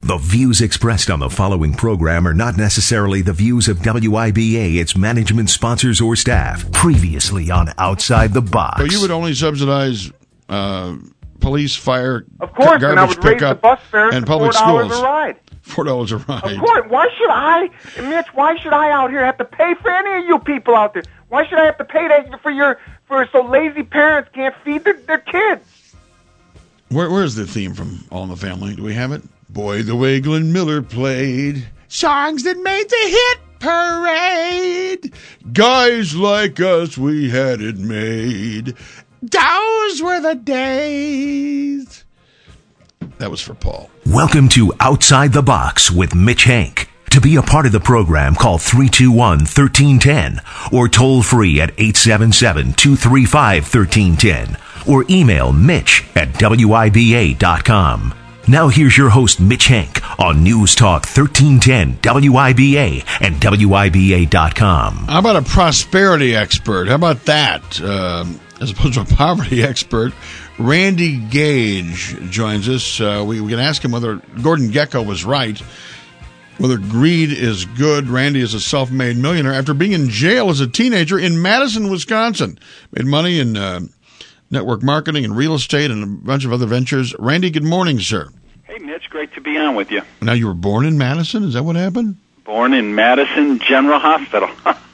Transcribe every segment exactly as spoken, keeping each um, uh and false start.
The views expressed on the following program are not necessarily the views of W I B A, its management, sponsors, or staff. Previously on Outside the Box. So you would only subsidize uh, police, fire, of course, garbage and I would raise the bus fares and to public four dollars schools. a ride. Four dollars a ride. Of course. Why should I, Mitch? Why should I out here have to pay for any of you people out there? Why should I have to pay that for your for so lazy parents can't feed their, their kids? Where, where's the theme from All in the Family? Do we have it? Boy, the way Glenn Miller played songs that made the hit parade. Guys like us, we had it made. Those were the days. That was for Paul. Welcome to Outside the Box with Mitch Hank. To be a part of the program, call three two one, one three one zero or toll free at eight seven seven, two three five, one three one zero or email Mitch at W I B A dot com. Now here's your host, Mitch Hank, on News Talk thirteen ten W I B A and W I B A dot com. How about a prosperity expert? How about that? Um, as opposed to a poverty expert, Randy Gage joins us. Uh, we, we can ask him whether Gordon Gekko was right, whether greed is good. Randy is a self-made millionaire after being in jail as a teenager in Madison, Wisconsin. Made money in uh, network marketing and real estate and a bunch of other ventures. Randy, good morning, sir. Hey, Mitch, great to be on with you. Now, you were born in Madison? Is that what happened? Born in Madison General Hospital.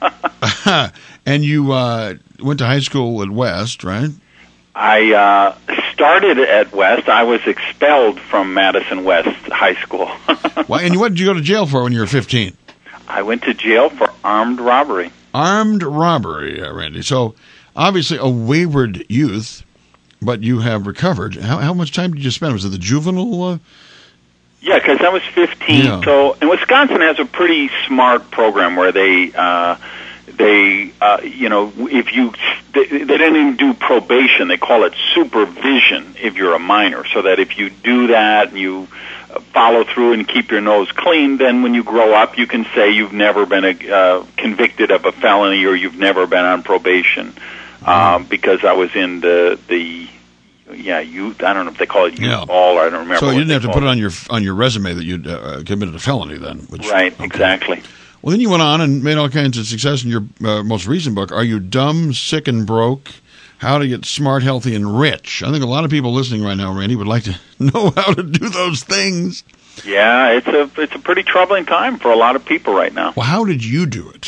And you uh, went to high school at West, right? I uh, started at West. I was expelled from Madison West High School. Why, and what did you go to jail for when you were fifteen? I went to jail for armed robbery. Armed robbery, uh, Randy. So, obviously, a wayward youth, but you have recovered. How, how much time did you spend? Was it the juvenile? Uh... Yeah, because I was fifteen. Yeah. So, and Wisconsin has a pretty smart program where they, uh, they, uh, you know, if you, they, they don't even do probation. They call it supervision if you're a minor. So that if you do that and you follow through and keep your nose clean, then when you grow up, you can say you've never been a, uh, convicted of a felony or you've never been on probation. Mm-hmm. Um, because I was in the the. Yeah, youth. I don't know if they call it youth Yeah. ball. I don't remember. So what you didn't they have to call put it it on your on your resume that you'd uh, committed a felony then. Which, right, okay. exactly. Well, then you went on and made all kinds of success in your uh, most recent book, Are You Dumb, Sick, and Broke? How to Get Smart, Healthy, and Rich. I think a lot of people listening right now, Randy, would like to know how to do those things. Yeah, it's a it's a pretty troubling time for a lot of people right now. Well, how did you do it?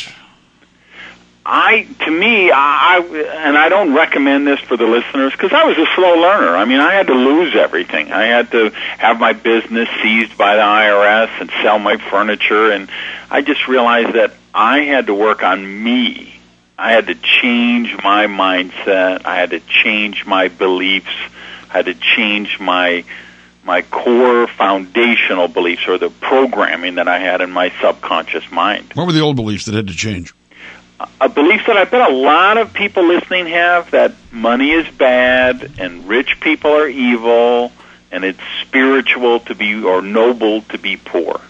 I, to me, I, and I don't recommend this for the listeners because I was a slow learner. I mean, I had to lose everything. I had to have my business seized by the I R S and sell my furniture, and I just realized that I had to work on me. I had to change my mindset. I had to change my beliefs. I had to change my my core foundational beliefs or the programming that I had in my subconscious mind. What were the old beliefs that had to change? A belief that I bet a lot of people listening have, that money is bad and rich people are evil and it's spiritual to be or noble to be poor.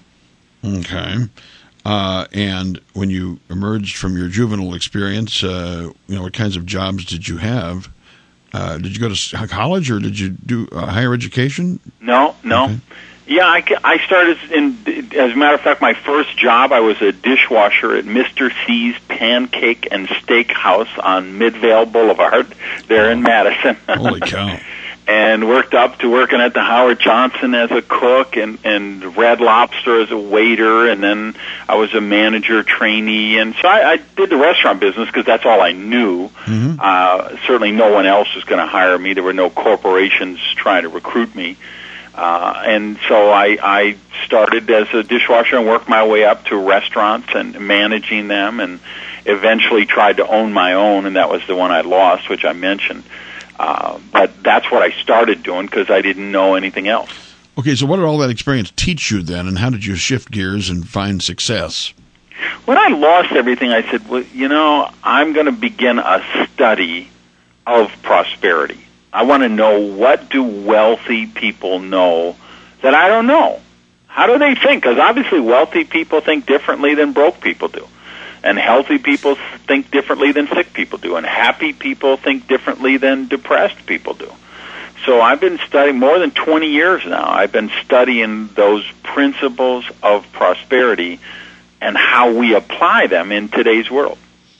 Okay. Uh, and when you emerged from your juvenile experience, uh, you know, what kinds of jobs did you have? Uh, did you go to college or did you do uh, higher education? No, no. Okay. Yeah, I, I started in, as a matter of fact, my first job, I was a dishwasher at Mister C's Pancake and Steakhouse on Midvale Boulevard there in Madison. Holy cow. And worked up to working at the Howard Johnson as a cook and, and Red Lobster as a waiter, and then I was a manager trainee. And so I, I did the restaurant business because that's all I knew. Mm-hmm. Uh, certainly no one else was going to hire me. There were no corporations trying to recruit me. Uh, and so I, I started as a dishwasher and worked my way up to restaurants and managing them, and eventually tried to own my own, and that was the one I lost, which I mentioned. Uh, but that's what I started doing because I didn't know anything else. Okay, so what did all that experience teach you then, and how did you shift gears and find success? When I lost everything, I said, well, you know, I'm going to begin a study of prosperity. I want to know, what do wealthy people know that I don't know? How do they think? Because obviously wealthy people think differently than broke people do. And healthy people think differently than sick people do. And happy people think differently than depressed people do. So I've been studying more than twenty years now. I've been studying those principles of prosperity and how we apply them in today's world.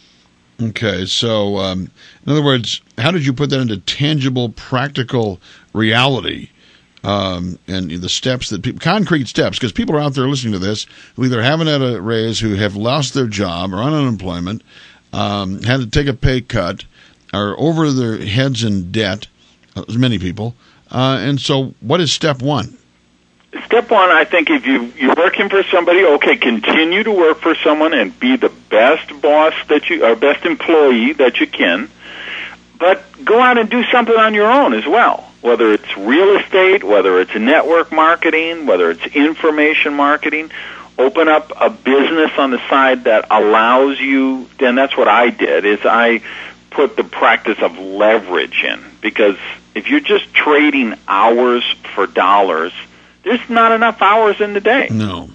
Okay, so um, in other words, how did you put that into tangible, practical reality? Um, and the steps that people, concrete steps, because people are out there listening to this who either haven't had a raise, who have lost their job or on unemployment, um, had to take a pay cut, are over their heads in debt, as many people. Uh, and so what is step one? Step one, I think if you, you're working for somebody, okay, continue to work for someone and be the best boss that you, or best employee that you can, but go out and do something on your own as well. Whether it's real estate, whether it's network marketing, whether it's information marketing, open up a business on the side that allows you, and that's what I did, is I put the practice of leverage in. Because if you're just trading hours for dollars, there's not enough hours in the day. No.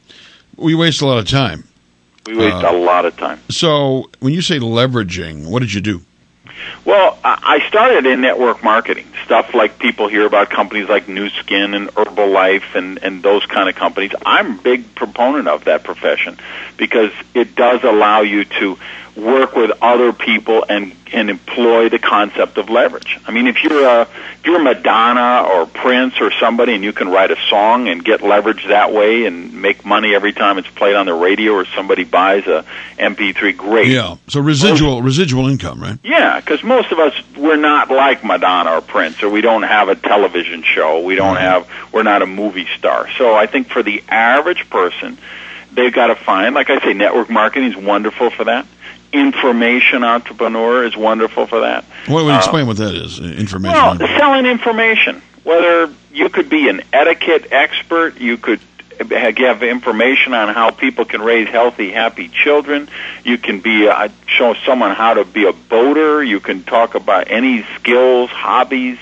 We waste a lot of time. We waste uh, a lot of time. So when you say leveraging, what did you do? Well, I started in network marketing, stuff like people hear about companies like Nu Skin and Herbalife and, and those kind of companies. I'm a big proponent of that profession because it does allow you to work with other people and, and employ the concept of leverage. I mean, if you're a, if you're Madonna or Prince or somebody and you can write a song and get leverage that way and make money every time it's played on the radio or somebody buys a M P three, great. Yeah, so residual most, residual income, right? Yeah, because most of us, we're not like Madonna or Prince, or we don't have a television show. We don't mm-hmm. have, we're not a movie star. So I think for the average person, they've got to find, like I say, network marketing is wonderful for that. Information entrepreneur is wonderful for that. What would explain uh, what that is? Information. Well, selling information. Whether you could be an etiquette expert, you could have information on how people can raise healthy, happy children. You can be uh, show someone how to be a boater. You can talk about any skills, hobbies.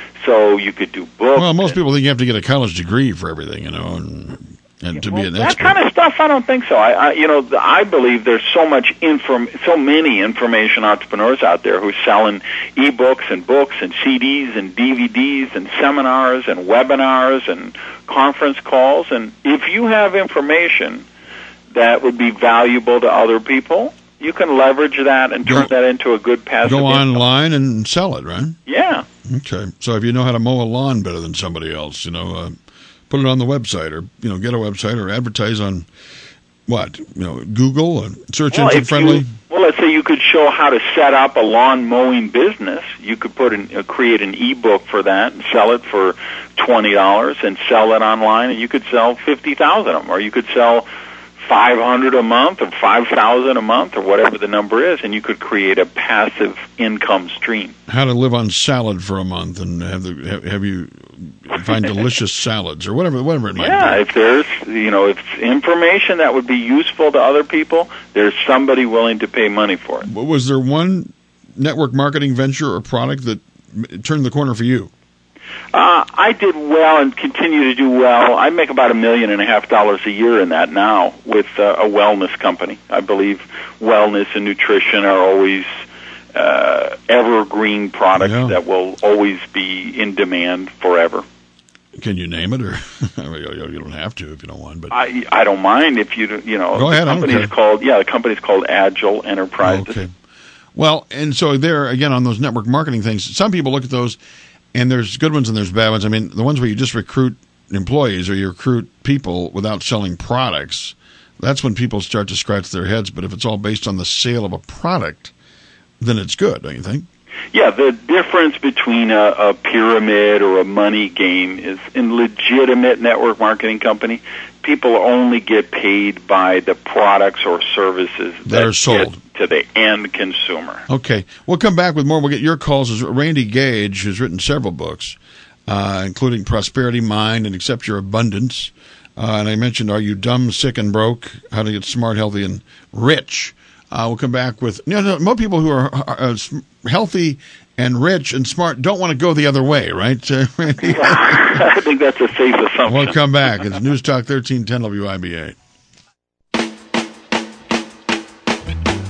So you could do books. Well, most people think you have to get a college degree for everything, you know. And And to well, be an that expert. kind of stuff, I don't think so. I, I, you know, I believe there's so much inform, so many information entrepreneurs out there who are selling e-books and books and C Ds and D V Ds and seminars and webinars and conference calls. And if you have information that would be valuable to other people, you can leverage that and turn go, that into a good passive Go income. online and sell it, right? Yeah. Okay. So if you know how to mow a lawn better than somebody else, you know. Uh, Put it on the website, or you know, get a website, or advertise on what you know, Google, and search well, engine friendly. You, well, let's say you could show how to set up a lawn mowing business. You could put in, uh, create an ebook for that and sell it for twenty dollars, and sell it online, and you could sell fifty thousand of them, or you could sell five hundred a month, or five thousand a month, or whatever the number is, and you could create a passive income stream. How to live on salad for a month, and have the have, have you find delicious salads, or whatever whatever it might yeah, be. Yeah, if there's you know if information that would be useful to other people, there's somebody willing to pay money for it. But was there one network marketing venture or product that turned the corner for you? Uh, I did well and continue to do well. I make about a million and a half dollars a year in that now with uh, a wellness company. I believe wellness and nutrition are always uh, evergreen products yeah. that will always be in demand forever. Can you name it, or you don't have to if you don't want? But I I don't mind if you you know. Go ahead. The company's called yeah. The company's called Agile Enterprises. Oh, okay. Well, and so there again on those network marketing things, some people look at those. And there's good ones and there's bad ones. I mean, the ones where you just recruit employees or you recruit people without selling products, that's when people start to scratch their heads. But if it's all based on the sale of a product, then it's good, don't you think? Yeah, the difference between a, a pyramid or a money game is in legitimate network marketing company, people only get paid by the products or services that, that are sold to the end consumer. Okay. We'll come back with more. We'll get your calls. As Randy Gage, who's written several books, uh, including Prosperity Mind and Accept Your Abundance. Uh, and I mentioned, Are You Dumb, Sick, and Broke? How to Get Smart, Healthy, and Rich. Uh, we'll come back with, you know, most people who are uh, healthy and rich and smart don't want to go the other way, right, uh, Randy? I think that's a safe assumption. We'll come back. It's News Talk thirteen ten W I B A.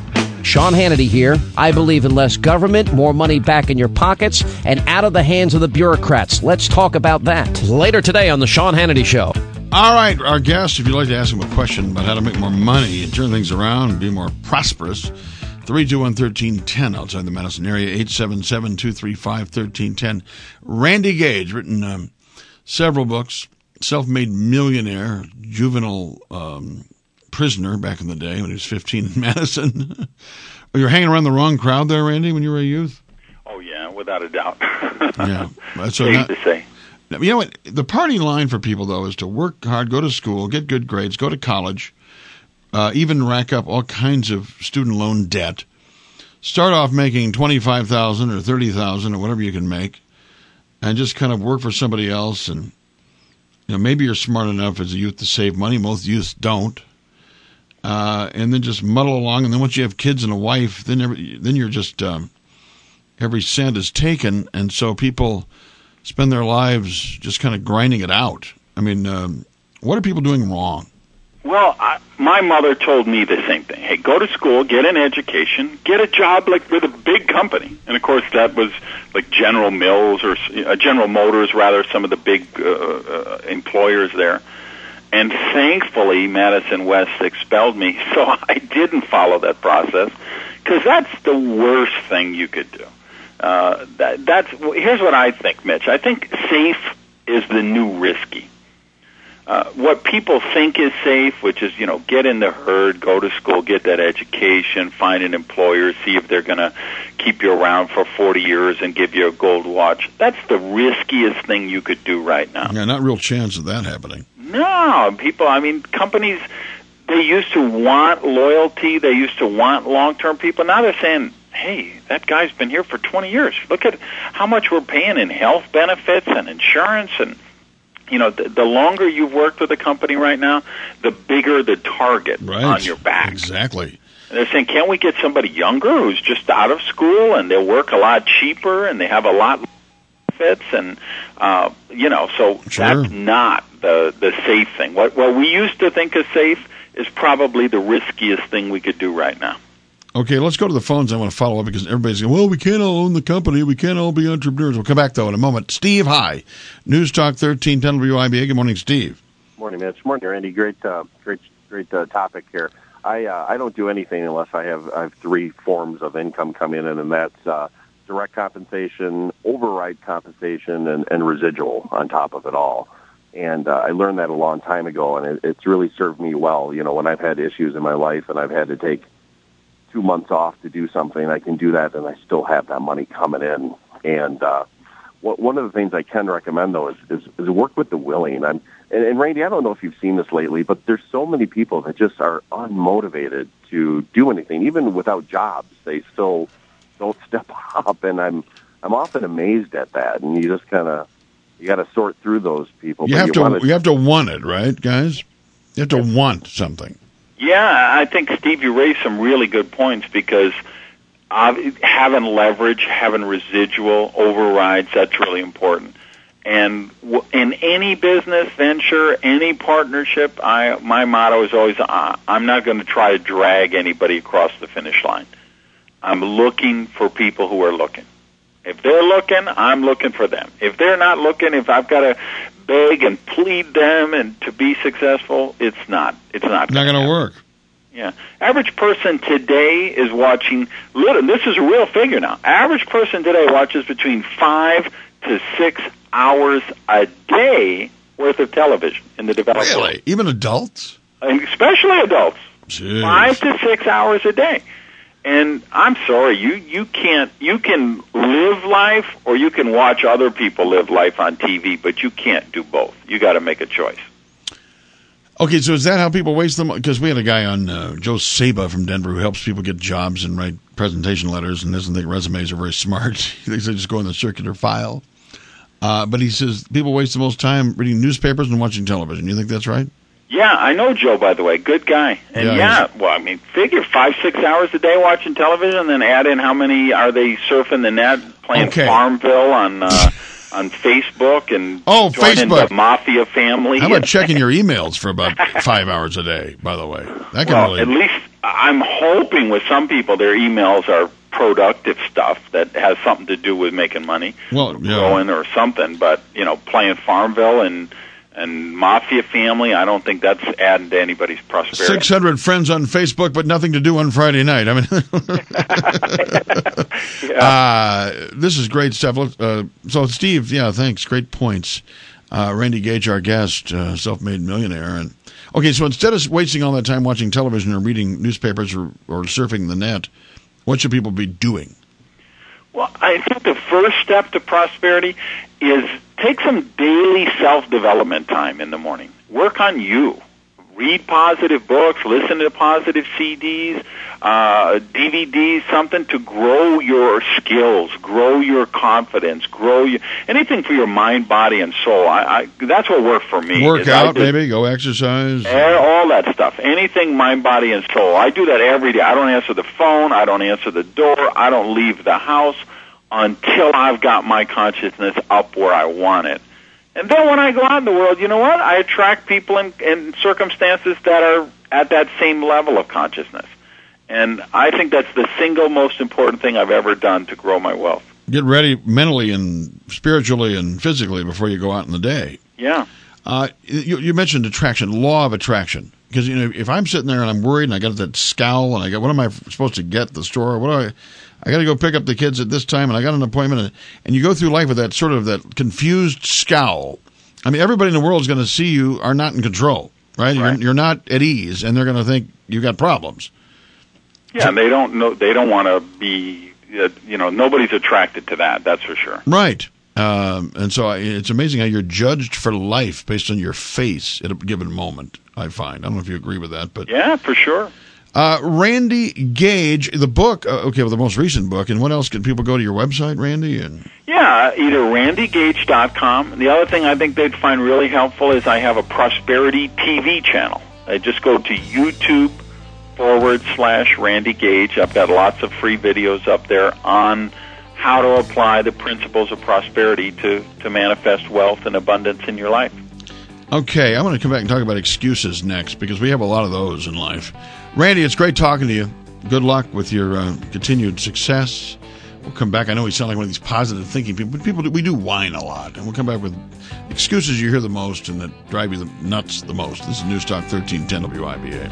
Sean Hannity here. I believe in less government, more money back in your pockets, and out of the hands of the bureaucrats. Let's talk about that later today on the Sean Hannity Show. All right, our guest, if you'd like to ask him a question about how to make more money and turn things around and be more prosperous, three two one, one three one zero outside the Madison area, eight seven seven, two three five, one three one zero. Randy Gage, written um, several books, self-made millionaire, juvenile um, prisoner back in the day when he was fifteen in Madison. You were hanging around the wrong crowd there, Randy, when you were a youth? Oh, yeah, without a doubt. Yeah. So Safe not, to say. You know what? The party line for people, though, is to work hard, go to school, get good grades, go to college, uh, even rack up all kinds of student loan debt. Start off making twenty-five thousand dollars or thirty thousand dollars or whatever you can make, and just kind of work for somebody else. And you know, maybe you're smart enough as a youth to save money. Most youths don't. Uh, and then just muddle along. And then once you have kids and a wife, then every, then you're just um, every cent is taken. And so people spend their lives just kind of grinding it out. I mean, um, what are people doing wrong? Well, I, my mother told me the same thing. Hey, go to school, get an education, get a job like with a big company. And of course, that was like General Mills or uh, General Motors, rather, some of the big uh, uh, employers there. And thankfully, Madison West expelled me, so I didn't follow that process, because that's the worst thing you could do. Uh, that, that's here's what I think, Mitch. I think safe is the new risky. Uh, what people think is safe, which is, you know, get in the herd, go to school, get that education, find an employer, see if they're going to keep you around for forty years and give you a gold watch. That's the riskiest thing you could do right now. Yeah, not real chance of that happening. No, people, I mean, companies, they used to want loyalty. They used to want long-term people. Now they're saying, hey, that guy's been here for twenty years. Look at how much we're paying in health benefits and insurance. And, you know, the, the longer you've worked with a company right now, the bigger the target right. on your back. Exactly. And they're saying, can't we get somebody younger who's just out of school and they'll work a lot cheaper and they have a lot more benefits? And, uh, you know, so sure. That's not the, the safe thing. What, what we used to think is safe is probably the riskiest thing we could do right now. Okay, let's go to the phones. I want to follow up because everybody's going, well, we can't all own the company. We can't all be entrepreneurs. We'll come back, though, in a moment. Steve, hi. News Talk thirteen ten W I B A. Good morning, Steve. Morning, Mitch. Morning, Randy. Great, uh, great, great uh, topic here. I uh, I don't do anything unless I have I have three forms of income coming in, and that's uh, direct compensation, override compensation, and, and residual on top of it all. And uh, I learned that a long time ago, and it, it's really served me well. You know, when I've had issues in my life and I've had to take two months off to do something, I can do that, and I still have that money coming in. And uh, what, one of the things I can recommend, though, is, is, is work with the willing. I'm, and, and, Randy, I don't know if you've seen this lately, but there's so many people that just are unmotivated to do anything. Even without jobs, they still don't step up, and I'm I'm often amazed at that. And you just kind of, you got to sort through those people. You but have you to wanna, you have to want it, right, guys? You have to yeah. want something. Yeah, I think, Steve, you raised some really good points because uh, having leverage, having residual overrides, that's really important. And w- in any business venture, any partnership, I my motto is always, uh, I'm not going to try to drag anybody across the finish line. I'm looking for people who are looking. If they're looking, I'm looking for them. If they're not looking, if I've got to beg and plead them and to be successful, it's not. It's not. Not going to work. Yeah. Average person today is watching, little, this is a real figure now. Average person today watches between five to six hours a day worth of television in the developed world. Really? Even adults? And especially adults. Jeez. Five to six hours a day. And I'm sorry, you, you can't, you can live life or you can watch other people live life on T V, but you can't do both. You got to make a choice. Okay, so is that how people waste them? Because we had a guy on, uh, Joe Saba from Denver, who helps people get jobs and write presentation letters and doesn't think resumes are very smart. He thinks they just go in the circular file. Uh, but he says people waste the most time reading newspapers and watching television. You think that's right? Yeah, I know Joe, by the way. Good guy. And yeah, yeah well, I mean, figure five, six hours a day watching television, and then add in how many are they surfing the net, playing okay. Farmville on uh, on Facebook and oh, joining Facebook. the Mafia family. How about checking your emails for about five hours a day, by the way? That can well, really... at least I'm hoping with some people their emails are productive stuff that has something to do with making money, well, yeah. growing or something. But, you know, playing Farmville and, and Mafia family, I don't think that's adding to anybody's prosperity. six hundred friends on Facebook, but nothing to do on Friday night. I mean, yeah. uh, this is great stuff. Uh, so, Steve, yeah, thanks. Great points. Uh, Randy Gage, our guest, uh, self-made millionaire. And okay, so instead of wasting all that time watching television or reading newspapers or, or surfing the net, what should people be doing? Well, I think the first step to prosperity is take some daily self-development time in the morning. Work on you. Read positive books, listen to positive C Ds, uh, D V Ds, something to grow your skills, grow your confidence, grow your, anything for your mind, body, and soul. I, I that's what worked for me. Work out, just, maybe, go exercise. All that stuff. Anything mind, body, and soul. I do that every day. I don't answer the phone. I don't answer the door. I don't leave the house until I've got my consciousness up where I want it. And then when I go out in the world, you know what? I attract people in, in circumstances that are at that same level of consciousness. And I think that's the single most important thing I've ever done to grow my wealth. Get ready mentally and spiritually and physically before you go out in the day. Yeah. Uh, you, you mentioned attraction, law of attraction. Because, you know, if I'm sitting there and I'm worried and I got that scowl and I got, what am I supposed to get at the store? What do I... I got to go pick up the kids at this time, and I got an appointment, and, and you go through life with that sort of that confused scowl. I mean, everybody in the world is going to see you are not in control, right? right. You're, you're not at ease, and they're going to think you got problems. Yeah, and they don't know. They don't want to be. Uh, you know, nobody's attracted to that. That's for sure. Right. Um, and so I, it's amazing how you're judged for life based on your face at a given moment. I find. I don't know if you agree with that, but yeah, for sure. Uh, Randy Gage, the book, uh, okay, well, the most recent book, and what else? Can people go to your website, Randy? And Yeah, either randy gage dot com. The other thing I think they'd find really helpful is I have a prosperity T V channel. I just go to YouTube forward slash Randy Gage. I've got lots of free videos up there on how to apply the principles of prosperity to, to manifest wealth and abundance in your life. Okay, I'm going to come back and talk about excuses next because we have a lot of those in life. Randy, it's great talking to you. Good luck with your uh, continued success. We'll come back. I know we sound like one of these positive thinking people, but people, we do whine a lot. And we'll come back with excuses you hear the most and that drive you the nuts the most. This is News Talk thirteen ten W I B A.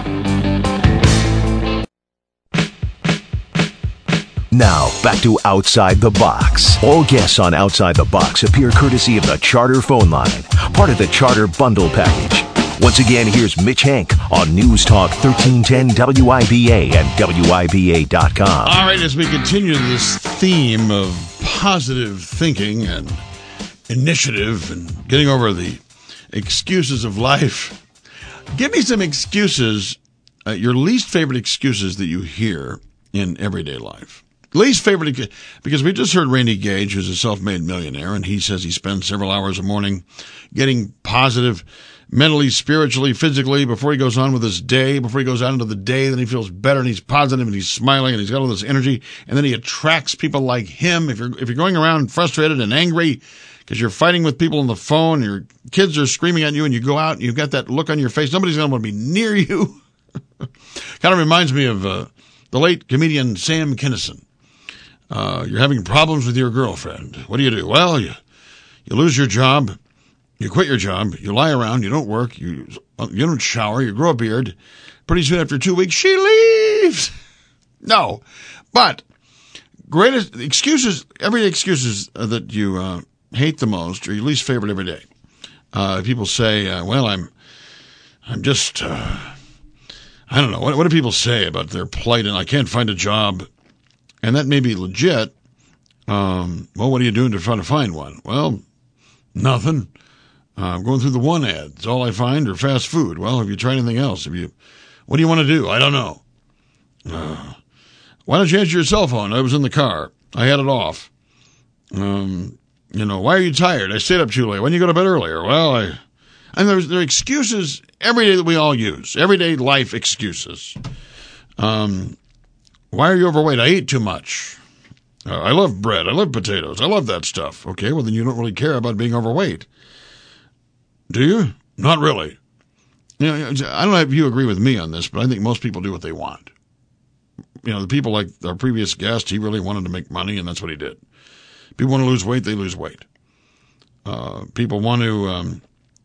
Now, back to Outside the Box. All guests on Outside the Box appear courtesy of the Charter phone line, part of the Charter bundle package. Once again, here's Mitch Hank on News Talk thirteen ten W I B A and W I B A dot com. All right, as we continue this theme of positive thinking and initiative and getting over the excuses of life, give me some excuses, uh, your least favorite excuses that you hear in everyday life. Least favorite, because we just heard Randy Gage, who's a self-made millionaire, and he says he spends several hours a morning getting positive mentally, spiritually, physically before he goes on with his day, before he goes out into the day. Then he feels better and he's positive and he's smiling and he's got all this energy. And then he attracts people like him. If you're, if you're going around frustrated and angry because you're fighting with people on the phone, your kids are screaming at you, and you go out and you've got that look on your face, nobody's going to want to be near you. Kind of reminds me of uh, the late comedian Sam Kinison. Uh, you're having problems with your girlfriend. What do you do? Well, you, you lose your job. You quit your job, you lie around, you don't work, you you don't shower, you grow a beard. Pretty soon after two weeks, she leaves. No, but greatest excuses, everyday excuses that you uh, hate the most or your least favorite every day. Uh, people say, uh, well, I'm I'm just, uh, I don't know, what, what do people say about their plight and I can't find a job? And that may be legit. Um, well, what are you doing to try to find one? Well, nothing. Uh, I'm going through the one ads. All I find are fast food. Well, have you tried anything else? Have you? What do you want to do? I don't know. Uh, why don't you answer your cell phone? I was in the car. I had it off. Um, you know, why are you tired? I stayed up too late. Why didn't you go to bed earlier? Well, I... And there's, there are excuses every day that we all use. Everyday life excuses. Um, why are you overweight? I ate too much. Uh, I love bread. I love potatoes. I love that stuff. Okay, well, then you don't really care about being overweight. Do you? Not really. You know, I don't know if you agree with me on this, but I think most people do what they want. You know, the people like our previous guest, he really wanted to make money, and that's what he did. People want to lose weight, they lose weight. Uh, people want to um,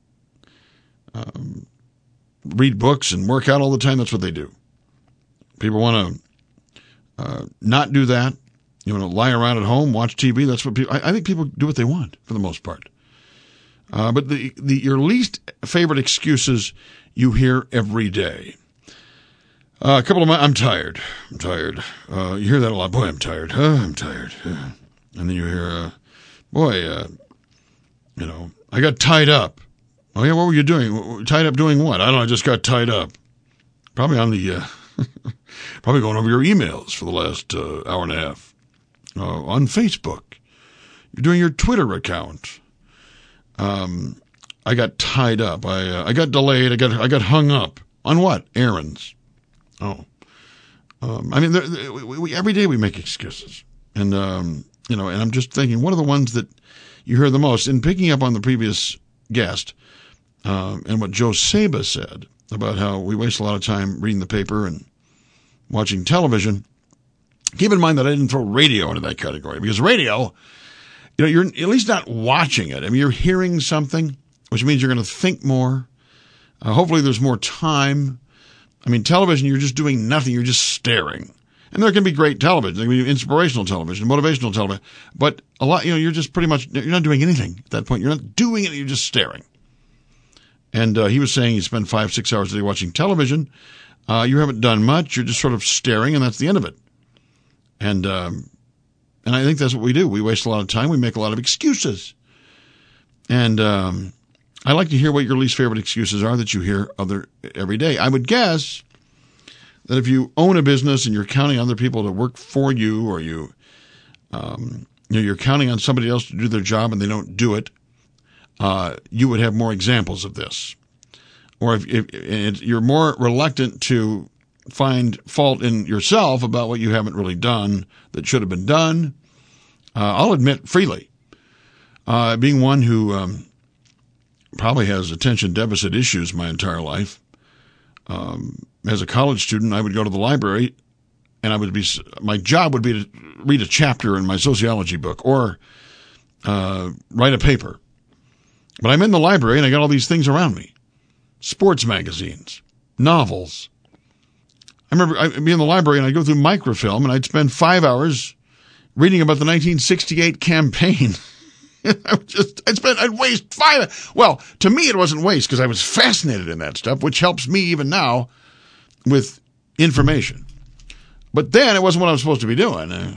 um, read books and work out all the time, that's what they do. People want to uh, not do that. You want to lie around at home, watch T V, that's what people, I, I think people do what they want, for the most part. Uh, but the, the your least favorite excuses you hear every day. Uh, a couple of my, I'm tired. I'm tired. Uh, you hear that a lot. Boy, I'm tired. Uh, I'm tired. Uh, and then you hear, uh, boy, uh, you know, I got tied up. Oh, yeah, what were you doing? Tied up doing what? I don't know. I just got tied up. Probably on the, uh, probably going over your emails for the last uh, hour and a half. Uh, on Facebook. You're doing your Twitter account. Um, I got tied up. I uh, I got delayed. I got I got hung up on what? Errands. Oh, um, I mean, there, there, we, we, every day we make excuses, and um, you know, and I'm just thinking, what are the ones that you hear the most? And picking up on the previous guest um, and what Joe Saba said about how we waste a lot of time reading the paper and watching television. Keep in mind that I didn't throw radio into that category because radio, you know, you're at least not watching it. I mean, you're hearing something, which means you're going to think more. Uh, hopefully, there's more time. I mean, television, you're just doing nothing. You're just staring. And there can be great television. There can be inspirational television, motivational television. But a lot, you know, you're just pretty much, you're not doing anything at that point. You're not doing it. You're just staring. And uh, he was saying you spend five, six hours a day watching television. Uh, you haven't done much. You're just sort of staring, and that's the end of it. And um, and I think that's what we do. We waste a lot of time. We make a lot of excuses. And um I like to hear what your least favorite excuses are that you hear other every day. I would guess that if you own a business and you're counting on other people to work for you, or you, um, you know, you're counting on somebody else to do their job and they don't do it, uh, you would have more examples of this. Or if, if, if you're more reluctant to find fault in yourself about what you haven't really done that should have been done, uh, I'll admit freely, uh, being one who um, probably has attention deficit issues my entire life. Um, as a college student, I would go to the library, and I would be my job would be to read a chapter in my sociology book or uh, write a paper. But I'm in the library, and I got all these things around me: sports magazines, novels. I remember I'd be in the library, and I'd go through microfilm, and I'd spend five hours reading about the nineteen sixty-eight campaign. I would just, I'd spend, I'd waste five. Well, to me, it wasn't waste because I was fascinated in that stuff, which helps me even now with information. But then it wasn't what I was supposed to be doing. Uh,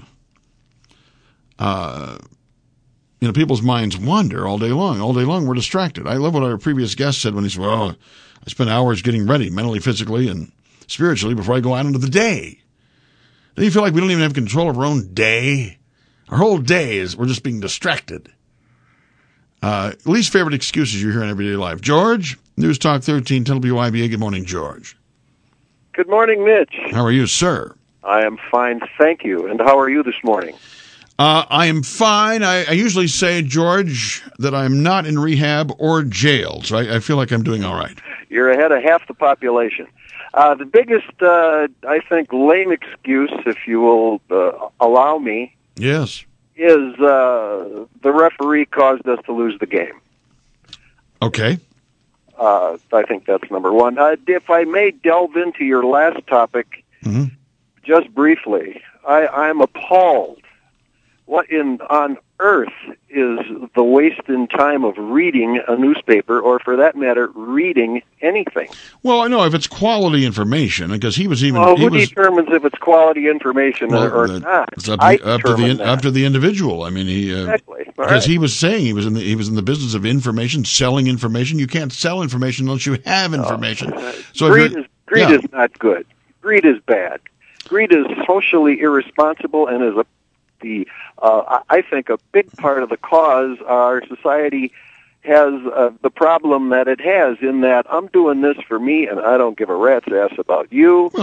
uh, you know, people's minds wander all day long. All day long, we're distracted. I love what our previous guest said when he said, well, I spend hours getting ready mentally, physically, and spiritually before I go out into the day. Don't you feel like we don't even have control of our own day? Our whole day is, we're just being distracted. Uh, least favorite excuses you hear in everyday life. George, News Talk thirteen, W I B A. Good morning, George. Good morning, Mitch. How are you, sir? I am fine, thank you. And how are you this morning? Uh, I am fine. I, I usually say, George, that I'm not in rehab or jail, so I, I feel like I'm doing all right. You're ahead of half the population. Uh, the biggest, uh, I think, lame excuse, if you will uh, allow me, yes, is uh, the referee caused us to lose the game. Okay. Uh, I think that's number one. Uh, if I may delve into your last topic, mm-hmm. just briefly, I, I'm appalled. What in on earth is the waste in time of reading a newspaper, or for that matter, reading anything? Well, I know if it's quality information, because he was even. Well, he who was, determines if it's quality information well, or, or uh, not? It's up, I to, up to the that. up to the individual. I mean, he uh, exactly because right. he was saying he was in the he was in the business of information, selling information. You can't sell information unless you have information. Uh, so greed is greed yeah. is not good. Greed is bad. Greed is socially irresponsible and is a the uh, I think a big part of the cause our society has uh, the problem that it has in that I'm doing this for me and I don't give a rat's ass about you. Well,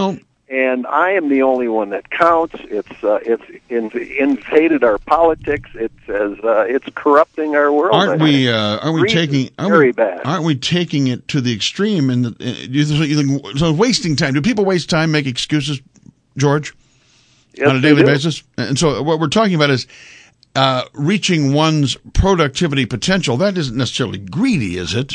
and I am the only one that counts. It's uh, it's in, invaded our politics. It's as uh, it's corrupting our world. Aren't we? Uh, aren't we taking? Aren't very we, bad. Aren't we taking it to the extreme? And uh, you think so? Wasting time. Do people waste time, make excuses, George, Yes, on a they daily do. basis? And so what we're talking about is uh, reaching one's productivity potential. That isn't necessarily greedy, is it?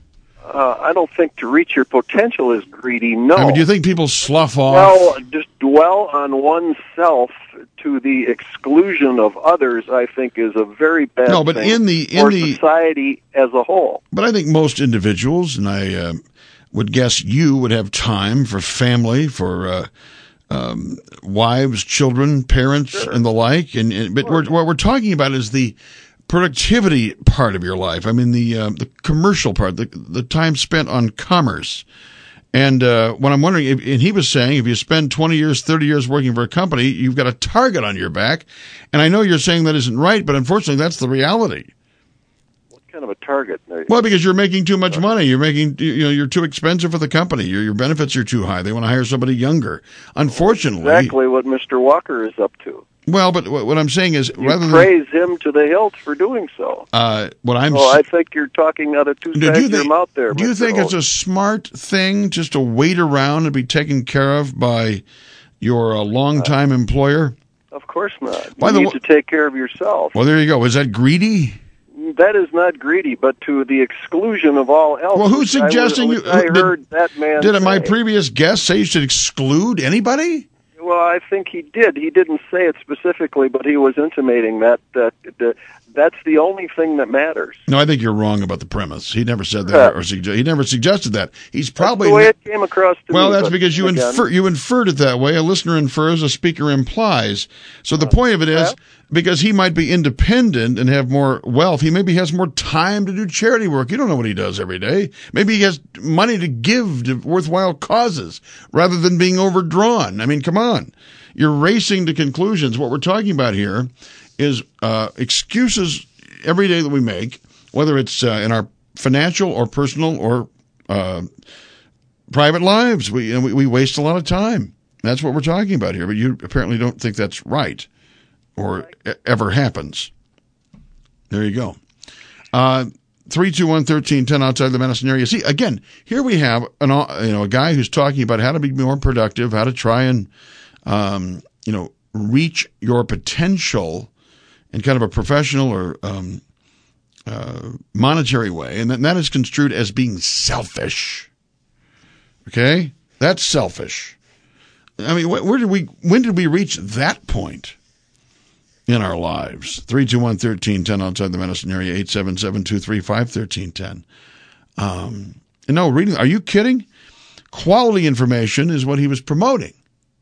Uh, I don't think to reach your potential is greedy. No. I mean, do you think people slough off? Well, just dwell on oneself to the exclusion of others, I think, is a very bad No, but thing in the- in for the- society as a whole. But I think most individuals, and I uh, would guess you would have time for family, for uh, um, wives, children, parents, Sure. and the like. And, and but we're, what we're talking about is the productivity part of your life. I mean, the uh, the commercial part, the the time spent on commerce. And uh, what I'm wondering, if, and he was saying, if you spend twenty years, thirty years working for a company, you've got a target on your back. And I know you're saying that isn't right, but unfortunately, that's the reality. What kind of a target? Well, because you're making too much money. You're making, you know, you're too expensive for the company. Your your benefits are too high. They want to hire somebody younger. Unfortunately, Exactly what Mister Walker is up to. well, but what what I'm saying is, You rather than praise him to the hilt for doing so. uh, what I'm, Well, I think you're talking out of two do sides you of your think, mouth there. do you Mister think it's Holt. a smart thing just to wait around and be taken care of by your uh, longtime employer? Of course not. By you the need wa- to take care of yourself. Well, there you go. Is that greedy? That is not greedy, but to the exclusion of all else. Well, who's which I suggesting was- you- which I did- heard that man Did my say. previous guest say you should exclude anybody? Well, I think he did. He didn't say it specifically, but he was intimating that that, that that's the only thing that matters. No, I think you're wrong about the premise. He never said that, Yeah. or sugge- he never suggested that. He's probably That's the way it came across to well. me. That's but because you again, infer you inferred it that way. A listener infers, a speaker implies. So the point of it is, well. because he might be independent and have more wealth, he maybe has more time to do charity work. You don't know what he does every day. Maybe he has money to give to worthwhile causes rather than being overdrawn. I mean, come on. You're racing to conclusions. What we're talking about here is uh, excuses every day that we make, whether it's uh, in our financial or personal or uh, private lives. We, you know, we we waste a lot of time. That's what we're talking about here. But you apparently don't think that's right or e- ever happens. There you go. Uh, three two one, one three one zero outside the Madison area. See, again, here we have an you know a guy who's talking about how to be more productive, how to try and um, you know reach your potential in kind of a professional or um, uh, monetary way, and then that is construed as being selfish. Okay, that's selfish. I mean, wh- where did we? When did we reach that point in our lives? Three two one thirteen ten outside the Madison area. Eight seven seven two three five thirteen ten. Um, and no, reading. Are you kidding? Quality information is what he was promoting.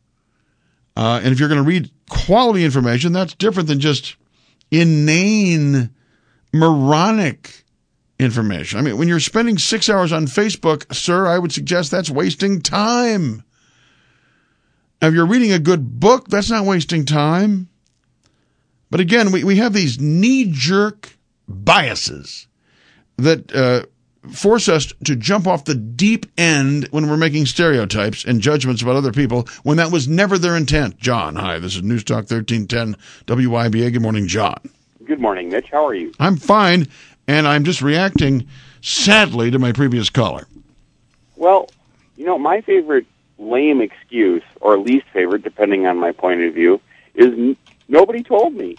Uh, and if you're going to read quality information, that's different than just inane, moronic information. I mean, when you're spending six hours on Facebook, sir, I would suggest that's wasting time. Now, if you're reading a good book, that's not wasting time. But again, we, we have these knee-jerk biases that uh, force us to jump off the deep end when we're making stereotypes and judgments about other people when that was never their intent. John, hi, this is News Talk thirteen ten W I B A. Good morning, John. Good morning, Mitch. How are you? I'm fine, and I'm just reacting sadly to my previous caller. Well, you know, my favorite lame excuse, or least favorite, depending on my point of view, is n- nobody told me.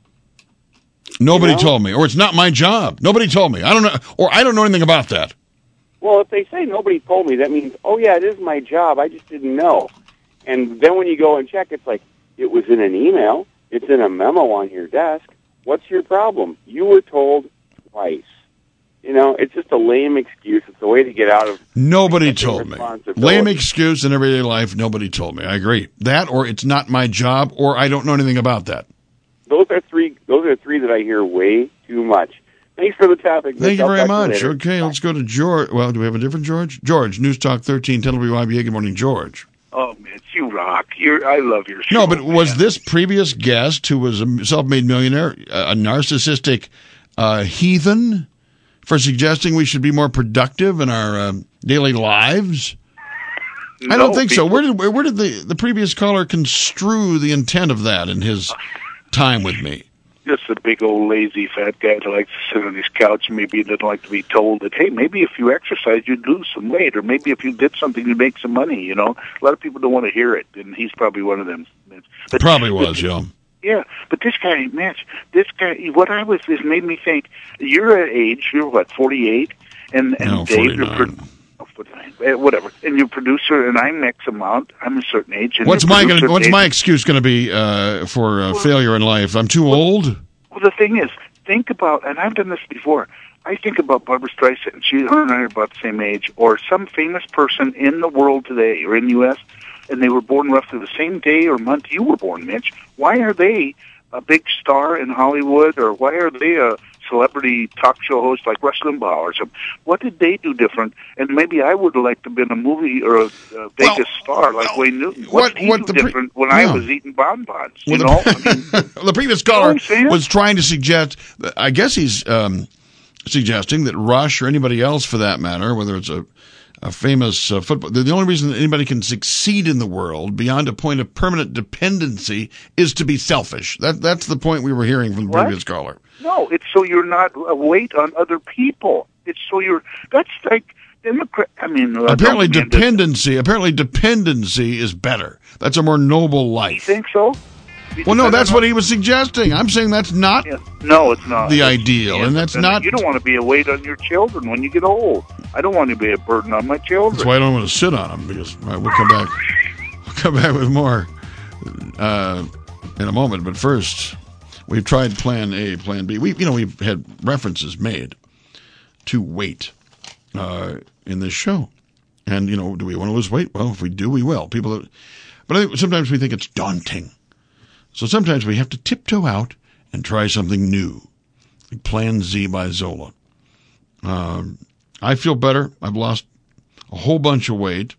Nobody You know? told me, or it's not my job. Nobody told me. I don't know, or I don't know anything about that. Well, if they say nobody told me, that means, oh, yeah, it is my job. I just didn't know. And then when you go and check, it's like, it was in an email. It's in a memo on your desk. What's your problem? You were told twice. You know, it's just a lame excuse. It's a way to get out of Nobody taking told me. responsibility. Lame excuse in everyday life. Nobody told me. I agree. That, or it's not my job, or I don't know anything about that. Those are three. Those are three that I hear way too much. Thanks for the topic. Thank Mitch. you I'll very talk to much. later. Okay, let's go to George. Well, do we have a different George? George, News Talk thirteen ten W I B A. Good morning, George. Oh, Mitch, you rock. You're, I love your show. No, but was man. this previous guest, who was a self-made millionaire, a narcissistic uh, heathen for suggesting we should be more productive in our um, daily lives? I don't No, think people, so. Where did where did the, the previous caller construe the intent of that in his time with me? Just a big old lazy fat guy that likes to sit on his couch. Maybe he doesn't like to be told that, hey, maybe if you exercise, you'd lose some weight, or maybe if you did something, you'd make some money. You know, a lot of people don't want to hear it, and he's probably one of them. But, Probably was, but, yeah. Yeah, but this guy, Mitch, this guy, what I was, this made me think, you're at age, you're what, forty-eight? And, and No, Dave, you're forty-nine. pro- oh, forty-nine, eh, whatever. And you're producer, and I'm X amount. I'm a certain age. And What's your my producer, gonna, What's Dave- my excuse going to be uh, for uh, failure in life? I'm too old. Well, the thing is, think about, and I've done this before, I think about Barbara Streisand. She, her and I are about the same age, or some famous person in the world today, or in the U S, and they were born roughly the same day or month you were born, Mitch. Why are they a big star in Hollywood, or why are they a celebrity talk show host like Rush Limbaugh or something? What did they do different? And maybe I would have liked to have been a movie or a, a Vegas Well, star like well, Wayne Newton. What, what- did he what do the pre- different when yeah. I was eating bonbons? You Well, know, the, I mean, the previous You know caller what I'm saying? was trying to suggest, I guess he's um, suggesting that Rush or anybody else for that matter, whether it's a, a famous uh, football, the, the only reason that anybody can succeed in the world beyond a point of permanent dependency is to be selfish. That That's the point we were hearing from the What? previous caller. no, it's so you're not a weight on other people. It's so you're, that's like, Democrat, I mean, uh, Apparently don't mean to- dependency, apparently dependency is better. That's a more noble You life. think so? You Well, no, depend that's on- what he was suggesting. I'm saying that's not Yeah. No, it's not. the It's- ideal, yeah, and that's and not. You don't want to be a weight on your children when you get old. I don't want to be a burden on my children. That's why I don't want to sit on them, because all right, we'll come back. We'll come back with more uh, in a moment. But first, we've tried Plan A, Plan B. We, you know, we've had references made to weight uh, in this show, and you know, do we want to lose weight? Well, if we do, we will. People, are, but I think sometimes we think it's daunting, so sometimes we have to tiptoe out and try something new, like Plan Z by Zola. Um, I feel better. I've lost a whole bunch of weight.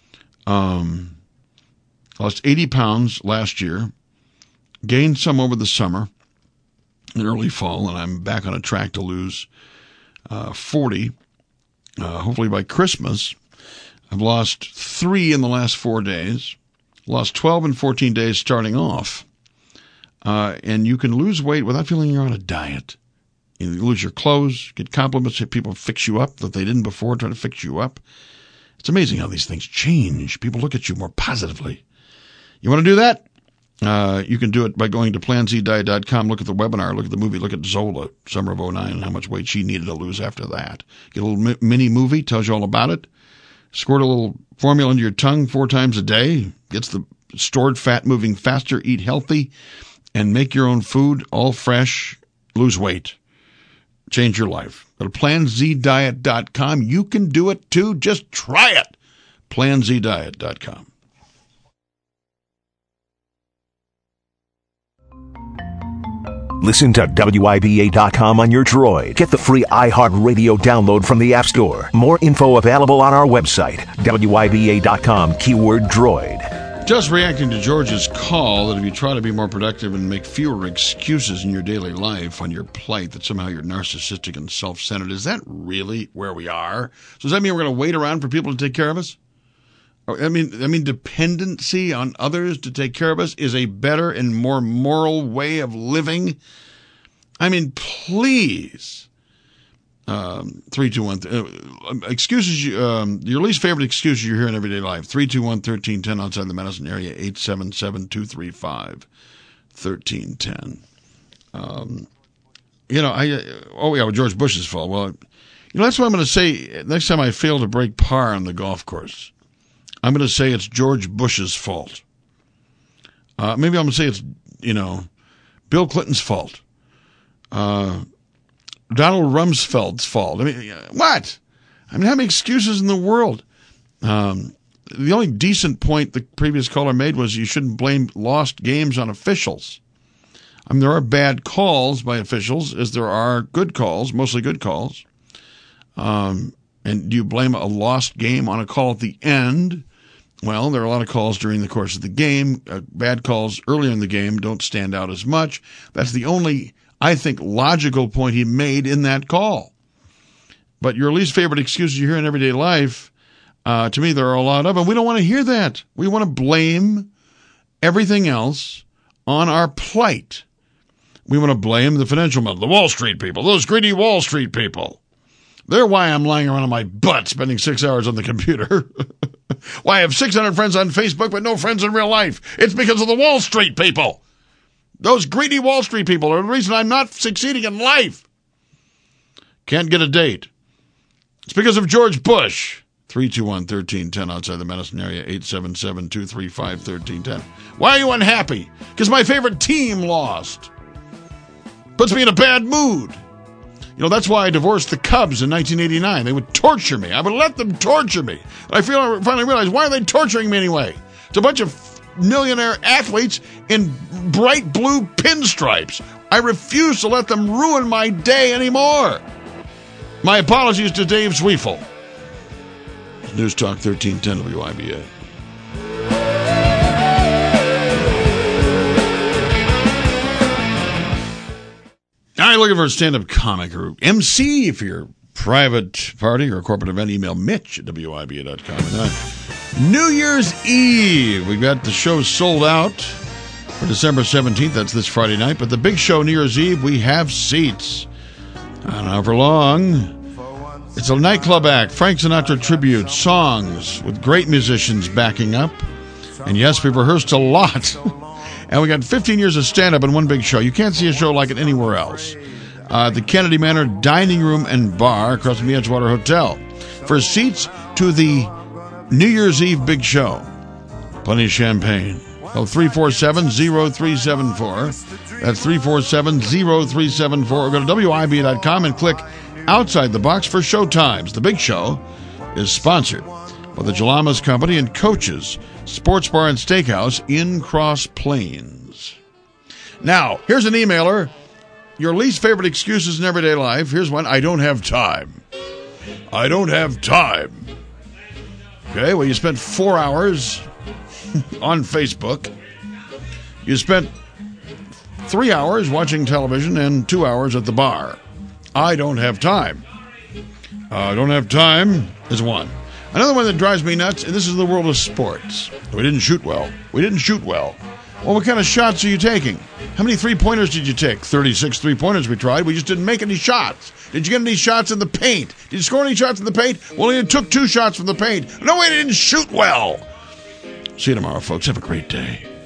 Um, lost eighty pounds last year, gained some over the summer and early fall, and I'm back on a track to lose uh, forty, uh, hopefully by Christmas. I've lost three in the last four days, lost twelve in fourteen days starting off. Uh, and you can lose weight without feeling you're on a diet. You lose your clothes, get compliments, people fix you up that they didn't before, try to fix you up. It's amazing how these things change. People look at you more positively. You want to do that? Uh, you can do it by going to plan z diet dot com, look at the webinar, look at the movie, look at Zola, summer of oh nine, and how much weight she needed to lose after that. Get a little mi- mini movie, tells you all about it. Squirt a little formula into your tongue four times a day, gets the stored fat moving faster, eat healthy, and make your own food, all fresh, lose weight. Change your life. Go to plan z diet dot com. You can do it too. Just try it. plan z diet dot com. Listen to W I B A dot com on your Droid. Get the free iHeartRadio download from the App Store. More info available on our website, W I B A dot com, keyword Droid. Just reacting to George's call that if you try to be more productive and make fewer excuses in your daily life on your plight, that somehow you're narcissistic and self-centered. Is that really where we are? So does that mean we're going to wait around for people to take care of us? Or, I mean, I mean, dependency on others to take care of us is a better and more moral way of living. I mean, please. Um, three, two, one. Uh, excuses. You, um, your least favorite excuses you hear in everyday life. Three, two, one, thirteen, ten outside the Madison area. Eight, seven, seven, two, three, five, thirteen, ten. Um, you know, I. Uh, oh yeah, well, George Bush's fault. Well, you know, that's what I'm going to say. Next time I fail to break par on the golf course, I'm going to say it's George Bush's fault. Uh, maybe I'm going to say it's, you know, Bill Clinton's fault. Uh. Donald Rumsfeld's fault. I mean, what? I mean, how many excuses in the world? Um, the only decent point the previous caller made was you shouldn't blame lost games on officials. I mean, there are bad calls by officials, as there are good calls, mostly good calls. Um, and do you blame a lost game on a call at the end? Well, there are a lot of calls during the course of the game. Uh, bad calls earlier in the game don't stand out as much. That's the only, I think, logical point he made in that call. But your least favorite excuses you hear in everyday life, Uh, to me, there are a lot of, and we don't want to hear that. We want to blame everything else on our plight. We want to blame the financial model, the Wall Street people, those greedy Wall Street people. They're why I'm lying around on my butt spending six hours on the computer. Why I have six hundred friends on Facebook but no friends in real life. It's because of the Wall Street people. Those greedy Wall Street people are the reason I'm not succeeding in life. Can't get a date. It's because of George Bush. three two one, one three one zero outside the Madison area, eight seven seven, two three five, one three one zero. Why are you unhappy? Because my favorite team lost. Puts me in a bad mood. You know, that's why I divorced the Cubs in nineteen eighty-nine. They would torture me. I would let them torture me. And I feel I finally realized, why are they torturing me anyway? It's a bunch of millionaire athletes in bright blue pinstripes. I refuse to let them ruin my day anymore. My apologies to Dave Zwiefel. News Talk thirteen ten W I B A. All right, looking for a stand-up comic or M C for your private party or corporate event, email Mitch at W I B A dot com. Uh, New Year's Eve. We've got the show sold out for December seventeenth. That's this Friday night. But the big show, New Year's Eve, we have seats. I don't know for long. It's a nightclub act, Frank Sinatra tribute, songs with great musicians backing up. And yes, we've rehearsed a lot. And we got fifteen years of stand-up in one big show. You can't see a show like it anywhere else. Uh, the Kennedy Manor Dining Room and Bar across from the Edgewater Hotel. For seats to the New Year's Eve big show. Plenty of champagne. Call three four seven, zero three seven four. That's three four seven, zero three seven four. Or go to W I B A dot com and click Outside the Box for show times. The big show is sponsored by the Jalamas Company and Coaches Sports Bar and Steakhouse in Cross Plains. Now, here's an emailer. Your least favorite excuses in everyday life. Here's one. I don't have time. I don't have time. Okay, well, you spent four hours on Facebook. You spent three hours watching television and two hours at the bar. I don't have time. I uh, don't have time is one. Another one that drives me nuts, and this is the world of sports. We didn't shoot well. We didn't shoot well. Well, what kind of shots are you taking? How many three-pointers did you take? thirty-six three-pointers we tried. We just didn't make any shots. Did you get any shots in the paint? Did you score any shots in the paint? Well, you took two shots from the paint. No way, they didn't shoot well. See you tomorrow, folks. Have a great day.